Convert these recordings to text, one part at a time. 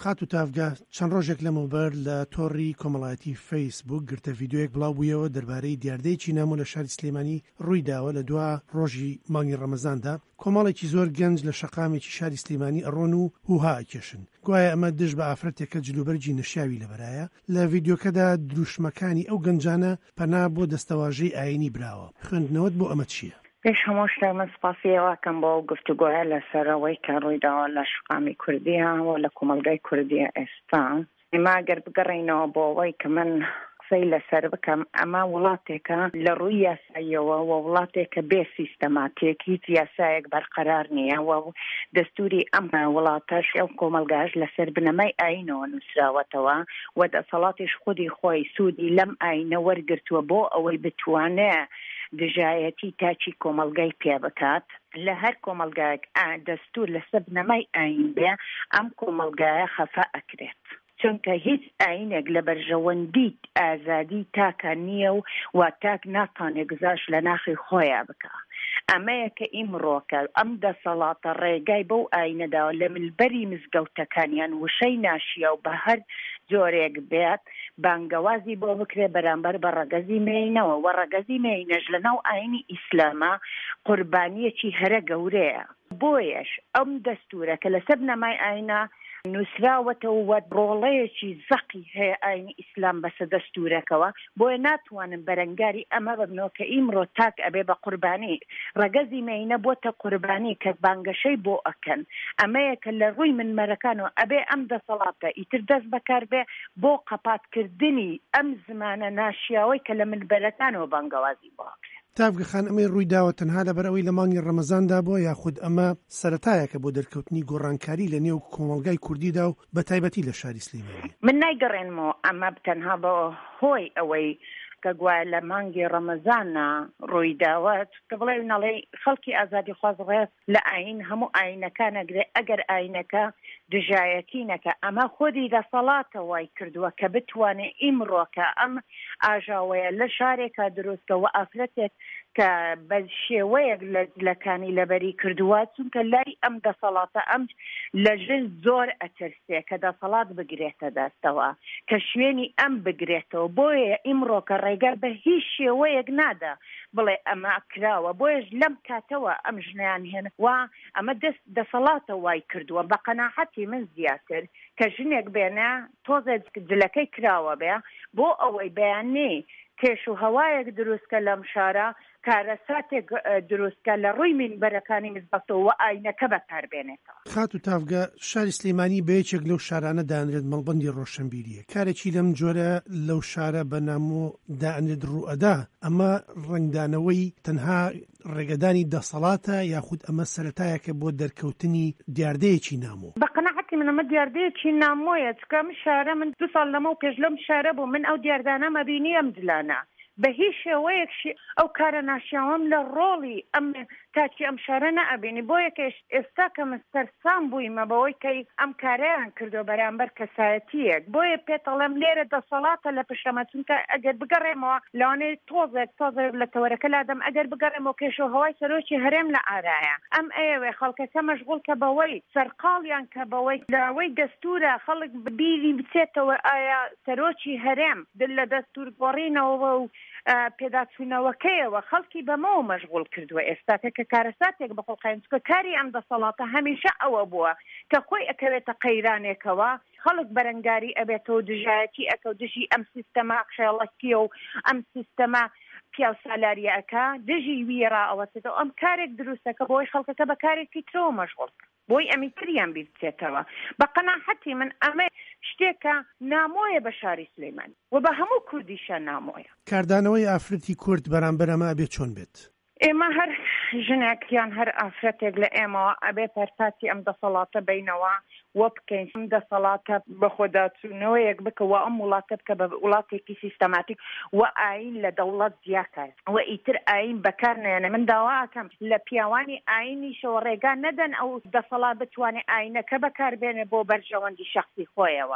خات و تافگا چەند ڕۆژێک لەمەوبەر لە تۆڕی کۆمەڵایەتی فەیسبوک گرتە ڤیدیۆیەک بڵاو بوویەوە دەربارەی دیاردەیەکی نامۆ لە شاری سلێمانی ڕوویداوە لە دوا ڕۆژی مانگی ڕەمەزاندا کۆمەڵێکی زۆر گەنج لە شەقامێکی شاری سلێمانی ئەڕۆن و هوها ئەکێشن. گوایە ئەمە دژ بە ئافرەتێکە جلوبەرجی نەشیاوی لەبەرایە. لە ڤیدیۆکەدا دروشمەکانی ئەو گەنجانە پەنا بۆ دەستەواژەی ئاینی براوە. خوێندنەوەت بۆ ئەمە چییە؟ پێش هەموو شتێک من سپاسیەوەکەم بۆ گفتوگۆیە لەسەرەوەی کە ڕوویداوە لە شقامی کوردیەوە لە کۆمەلگای کوردیە ئێستا. ئێمە ئەگەر بگەڕێینەوە بۆ ئەوەی کە من قسەی لەسەر بکەم، ئەمە وڵاتێکە لە ڕووی یاساییەوە و وڵاتێکە بێ سیستەماتیک، هیچ یاسایەک بەرقەرار نییە و دەستوری ئەم وڵاتەش ئەو کۆمەلگاش لەسەر بنەمای ئاینەوە نووسراوەتەوە و دەسەڵاتیش خودی خۆی سوودی لەم ئاینە وەرگرتووە بۆ ئەوەی بتوانێت دژایەتی تاچی کۆمەلگای پێ بکات. لە هەر کۆمەلگایەک دەستور لەسەر بنەمای ئاین بێ، ئەم کۆمەلگایە خەفا ئەکرێت. چونکە هیچ ئاینێک لە بەرژەوەندی ئازادی تاکە نییە و تاک ناتوانێت گزاش لە ناخی خۆیان بکە. ئەمەیە کە ئیمڕۆکە ئەم دەسەڵاتە ڕێگای بەو ئاینەداوە لە ملبەری مزگەوتەکانیان وشەی ناشیە و بە هەر جۆرێک بێت بانگەوازی بۆ بکرێ بەرامبەر بە ڕەگەزی مێینەوە و ڕەگەزی مێینەش لەناو ئاینی ئیسلامە قوربانیەکی هەرە گەورەیە. بۆیەش ئەم دەستورە کە لەسەر بنەمای ئاینە نووسراوەتەوە و ڕۆڵەیەکی زەقی هەیە ئاینی ئیسلام بەسە دەستورەکەوە، بۆیە ناتوانم بەرەنگاری ئەمە ببنەوە کە ئیمڕۆ تاک ئەبێ بە قوربانی. ڕەگەزی مێینە بۆتە قوربانی کە بانگەشەی بۆ ئەکەن. ئەمەیە کە لە ڕووی منمەرەکانەوە ئەبێ ئەم دەسەڵاتە ئیتر دەست بەکار بێ بۆ قەپاتکردنی ئەم زمانە ناشیاوەی کە لە منبەرەکانەوە بانگەوازی بۆ ئەکرێت. تافگەخان ئەمەی ڕوویداوە تەنها لەبەر ئەوەی لە مانگی ڕەمەزاندا بۆ یاخود ئەمە سەرەتایەکە بۆ دەرکەوتنی گۆڕانکاری لە نێو کۆمەلگای کوردیدا و بە تایبەتی لە شاری سلێمانی؟ من نایگەڕێنمەوە ئەمە تەنها بە هۆی ئەوەی کە گوایە لە مانگی ڕەمەزانە ڕوویداوە کە بڵێ نەڵێ خەڵکی ئازادی خوازڕێ لە ئاین هەموو ئاینەکانەگرێ ئەگەر ئاینەکە دژایەتی نەکە. ئەمە خۆدی دەسەڵاتە وای کردووە کە بتوانێت ئیمڕۆکە ئەم ئاژاوەیە لە شارێکە دروستکە و ئافرەتێک کە بە شێوەیەک لە جلەکانی لەبەری کردووە، چونکە لای ئەم دەسەڵاتە ئەم لە ژن زۆر ئەترسێ کە دەسەڵات بگرێتە دەستەوە، کە شوێنی ئەم بگرێتەوە. بۆیە ئیمڕۆکە ڕێگە بە هیچ شێوەیەک نادا بڵێ ئەمە کراوە. بۆیەش لەم کاتەوە ئەم ژنیان هێن و ئەمە دەسەڵاتە وای کردووە. بە قەناعەتی من زیاتر کە ژنێک بێنە تۆزە جلەکەی کراوە بێ بۆ ئەوەی بەیانێ کێش و هەوایەک دروستکە لەم شارە، کارەساتێک دروستکە لە ڕووی منبەرەکانی مزبەستەوە و ئاینەکە بەکاربێنێتەوە. خات و تافگە شاری سلێمانی بە یەکێک لەو شارانە دانرێت مەڵبەندی ڕۆشنبیریە. کارێکی لەم جۆرە لەو شارە بە نامۆ دانرێت ڕوئەدا. ئەمە ڕنگدانەوەی تەنها ڕێگەدانی دەسەڵاتە یاخود ئەمە سەرەتایەکە بۆ دەرکەوتنی دیاردەیەکی نامۆ؟ بە قەناعەتی من ئەمە دیاردەیەکی نامۆیە، چکە من شارە من 2 ساڵ لەمە و پێش لەم شارە بوو، من ئەو دیاردانە مەبینی ئەم دلانە بە هیچ شێوەیەکشی ئەو کارە ناشیاوەم لە ڕۆڵی ئەم تاکی ئەم شارە نەئەبینی. بۆ یەکەش ئێستا کە من سەرسام بوویمە بەوەی کەی ئەم کارەیان کردو بەرامبەر کەسایەتیەک. بۆیە پێتەڵێم لێرە دەسەڵاتە لە پشەمە، چونکە ئەگەر بگەڕێمەوە لەوانەیە تۆزێک لە تەوەرەکە لادەم ئەگەر بگەڕێمەوە کێش و هەوای سەرۆکی هەرێم لە ئارایە ئەم ئەوێ خەڵکەکە مەشغوڵ کە بەوەی سەرقاڵیان کە بەوەی لەوەی دەستورە خەڵک بیری بچێتەوە ئایا سەرۆکی هەرێم دل لە دەستور گۆڕینەوە و پێداچوونەوەکەیەوە خەڵکی بەمەوە مەشغوڵ کردووە. ئێستا کە کارەساتێک بەخۆڵقاینچکە کاری ئەم دەسەڵاتە هەمیشە ئەوە بووە کە خۆی ئەکەوێتە قەیرانێکەوە، خەڵک بەرەنگاری ئەبێتەوە دژایەتی ئەکە و دژی ئەم سیستەما خێڵەکیە و ئەم سیستەما پیاو سالاریەکە دژی ویێڕا ئەوەتەوە. ئەم کارێک دروستەکە بۆی خەڵکەکە بە کارێکی ترەوە مەشغوڵ بۆی ئەمی تریان بیرچێتەوە. بە قەناعەتی من ئەمە شتێکە نامۆیە بە شاری سلێمانی و بە هەموو کوردیشە نامۆیە. کاردانەوەی ئافرەتی کورد بەرامبەر ئەمە ئەبێ چۆن بێت؟ ئێمە هەر ژنێکیان هەر ئافرەتێک لە ئێمەوە ئەبێ پەرتاتی ئەم دەسەڵاتە بینەوە وە بکەین ئەم دەسەڵاتە بە خۆداچوونەوەیەک بکەوە ئەم وڵاتە بکە بە وڵاتێکی سیستەماتیک و ئاین لە دەوڵەت زیاکات و ئیتر ئاین بەکار نێنە. من داواکەم لە پیاوانی ئاینیشەوە ڕێگا نەدەن ئەو دەسەڵات بتوانێت ئاینەکە بەکاربێنێ بۆ بەرژەوەندی شەخصی خۆیەوە.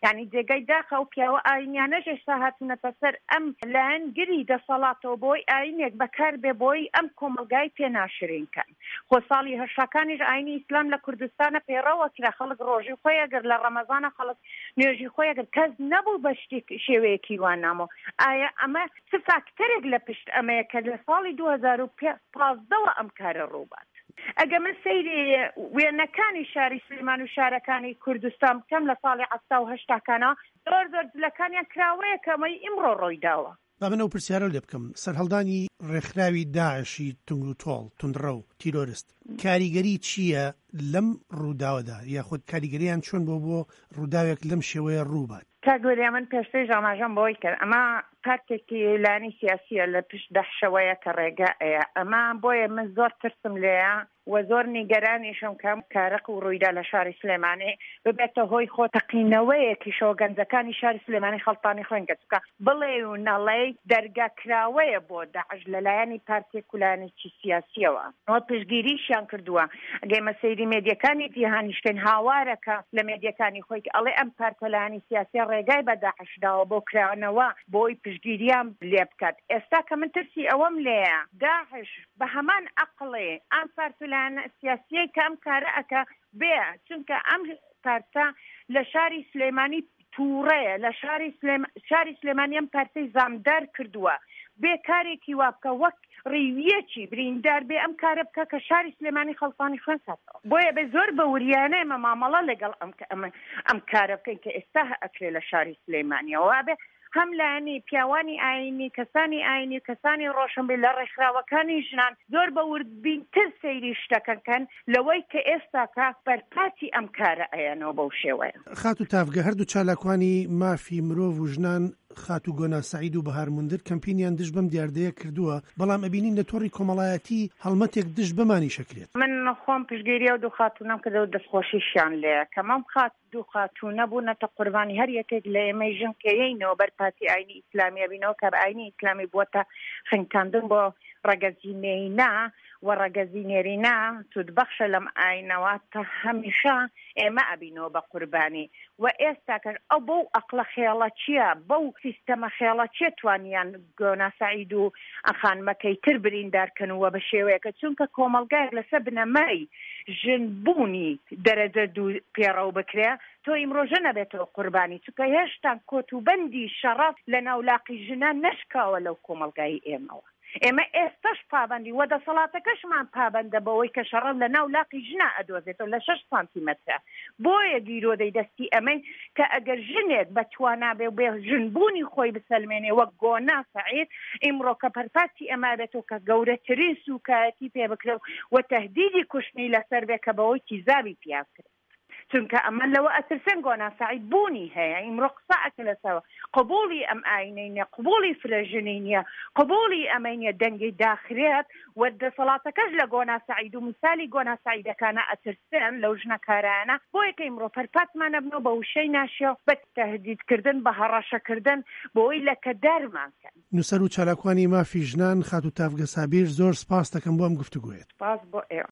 یعنی جێگەی داخە و پیاوە ئاینیانەش ئێستا هاتوونەتە سەر ئەم لایەن گری دەسەڵاتەوە بۆی ئاینێک بەکار بێ بۆی ئەم کۆمەلگای پێناشرینکەن. خۆ ساڵی هەشتاکانیش ئاینی ئیسلام لە کوردستانە پێڕەوە کرا، خەڵک ڕۆژی خۆی ئەگەر لە ڕەمەزانە خەڵک نوێژی خۆی ئەگەر کەس نەبوو بە شێوەیەکی وان نامەوە. ئایا ئەمە چ فاکتەرێک لە پشت ئەمەیە کە لە ساڵی 2015ەوە ئەم کارە ڕووبات؟ ئەگە من سەیری وێنەکانی شاری سلێمان و شارەکانی کوردستان بکەم لە ساڵی 1970 زۆر جلەکانیان کراوەیە کە ئەمەی ئیمڕۆ ڕۆی داوە. با منەوە پرسیارە لێ بکەم، سەرهەڵدانی ڕێکخراوی داعشی تونگ و تۆڵ توندڕە و تیرۆریست کاریگەری چییە لەم ڕووداوەدا، یاخود کاریگەریان چۆن بۆ ڕووداوێک لەم شێوەیە ڕووبات؟ کاگوێریا من پێشتەی ژاماژەم بۆی کرد ئەمە پارتێکی لانی سیاسیە لە پشت دەحشەوەیە کە ڕێگایە، ئەمە بۆیە من زۆر ترسم لێیە و زۆر نیگەرانیشم کەم کارەق و ڕوویدا لە شاری سلێمانی ببێتە هۆی خۆتەقینەوەیەکی شۆگەنجەکانی شاری سلێمانی خەڵتانی خوێن کەچکە بڵێ و نەڵێ دەرگاکراوەیە بۆ داعش لەلایەنی پارتێک و لایەنێکی سیاسیەوە. ئەوە پشتگیریشیان کردووە. ئەگەی مەسەیری مێدیەکانی جیهانیشتن هاوارەکە لە مێدیەکانی خۆی ئەڵێ ئەم پارتە لایەنی سیاسی ڕێگای بە داعش داوە بۆ کراونەوە بۆی پشتگیریان لێ بکات. ئێستا کە من ترسی ئەوەم لێیە داعش بە هەمان عەقڵێ ئەم پارتە سیاسیەی کە ئەم کارە ئەکە بێ، چونکە ئەم پارتە لە شاری سلێمانی تووڕەیە، لە شاری سلێمانی ئەم پارتەی زامدار کردووە بێ کارێکی وابکە وەک ڕیویەکی بریندار بێ ئەم کارە بکە کە شاری سلێمانی خەڵسانی خوێن کاتەوە. بۆیە بێ زۆر بە وریانە ئێمە مامەڵە لەگەڵ ئەم کارە بکەین کە ئێستا ئەکرێ لە شاری سلێمانیەوە بێ هەم لایەنی پیاوانی ئاینی، کەسانی ئاینی، کەسانی ڕۆشنبیر لە ڕێکخراوەکانی ژنان زۆر بە وردبینتر سەیری شتەکەن لەوەی کە ئێستا کە بەرپاتی ئەم کارە ئەیانەوە بەو شێوەیە. خات و تافگە هەردوو چالاکوانی مافی مرۆڤ و ژنان خات و گۆنا سەعید و بەهارموندر کەمپینیان دژ بەم دیاردەیە کردووە، بەڵام ئەبینین لە تۆڕی کۆمەڵایەتی هەڵمەتێک دژ بەمانی شەکرێت. من خۆم پشتگیریە و دوو خاتوونەم کردە و دەستخۆشیشیان لێیە کە مەم دوو خاتوونە بوونەتە قوربانی هەر یەکێک لە ئێمەی ژن کە یەینەوە بەرپاتی ئاینی ئیسلامیە بینەوە کە ئاینی ئیسلامی بووەتە خنگتاندن بۆ ڕەگەزینێینا و ڕەگەزینێرینا سودبەخشە لەم ئاینەوە تا هەمیشە ئێمە ئەبینەوە بە قوربانی و ئێستا کە ئەو بەو ئەقڵە خێڵەچیە بەو سیستەمە خێڵەچیە توانیان گۆنا سەعید و ئەخانمەکەی تر بریندارکەنەوە بە شێوەیەکە چونکە کۆمەڵگایەک لەسەر بنەمای ژنبوونی دەرەجە دوو پێڕەو بکرێ تۆ ئیمڕۆ ژە نەبێتەوە قوربانی، چونکە هێشتا کۆتوبەندی شەڕەف لە ناولاقی ژنان نەشکاوە لەو کۆمەڵگای ئێمەوە. ئێمە ئێستاش پابندی وە دەسەڵاتەکەشمان پابندە بەوەی کە شەڕەف لە ناولاقی ژنا ئەدۆزێتەوە لە 6 سانتیمەترە. بۆیە گیرۆدەی دەستی ئەمەی کە ئەگەر ژنێک بەتوانابێ بێ ژنبوونی خۆی بسەلمێنێ وەک گۆنا سەعید ئیمڕۆ کە پەرپاتی ئەما بێتەوە کە گەورەترین سوکایەتی پێ بکرێ و تەهدیدی کوشتنی لەسەر بێ کە بەوەی تیزابی پیاکرێت. چونکە ئەمە لەوە ئەترسن گۆنا سەعید بوونی هەیە ئیمڕۆ قسە ئەکە لەسەوە قبوڵی ئەم ئاینەی نیە، قبوڵی فرەژنی نیە، قبوڵی ئەمەی نیە دەنگی داخرێت و دەسەڵاتەکەش لە گۆنا سەعید و مثالی گۆنا سەعیدەکانە ئەترسن لەو ژنەکارانە بۆیە کە ئیمڕۆ پەرپاتمانە بنەوە بە وشەی ناشێ بە تەهدیدکردن بە هەڕەشەکردن بۆی لەکە دەرمانکەن. نووسەر و چالاکوانی مافی ژنان خات و تافگە سابیر زۆر سپاس دەکەم بۆ ئەم گفتوگوێت. سپاس بۆ ئێوە.